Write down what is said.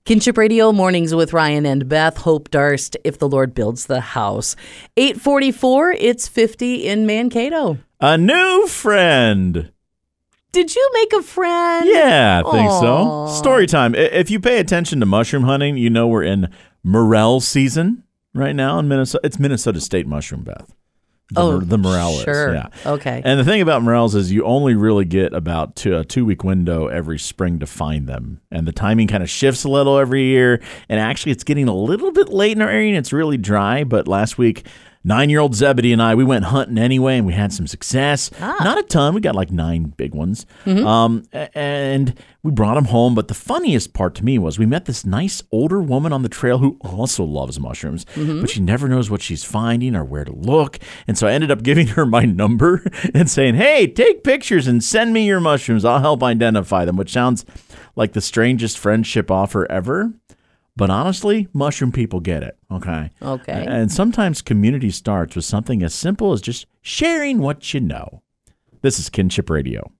Kinship Radio mornings with Ryan and Beth. Hope Darst, if the Lord builds the house. 8:44, it's 50 in Mankato. A new friend. Did you make a friend? Yeah, I think Aww. so. Story time. If you pay attention to mushroom hunting, you know we're in morel season right now in Minnesota. It's Minnesota State mushroom, Beth. The morels. Sure. Yeah. Okay. And the thing about morels is you only really get about a 2-week window every spring to find them. And the timing kind of shifts a little every year. And actually, it's getting a little bit late in our area and it's really dry. But last week, 9-year-old Zebedee and I, we went hunting anyway, and we had some success. Not a ton. We got like 9 big ones. And we brought them home. But the funniest part to me was we met this nice older woman on the trail who also loves mushrooms, but she never knows what she's finding or where to look. And so I ended up giving her my number and saying, hey, take pictures and send me your mushrooms. I'll help identify them, which sounds like the strangest friendship offer ever. But honestly, mushroom people get it, okay? Okay. And sometimes community starts with something as simple as just sharing what you know. This is Kinship Radio.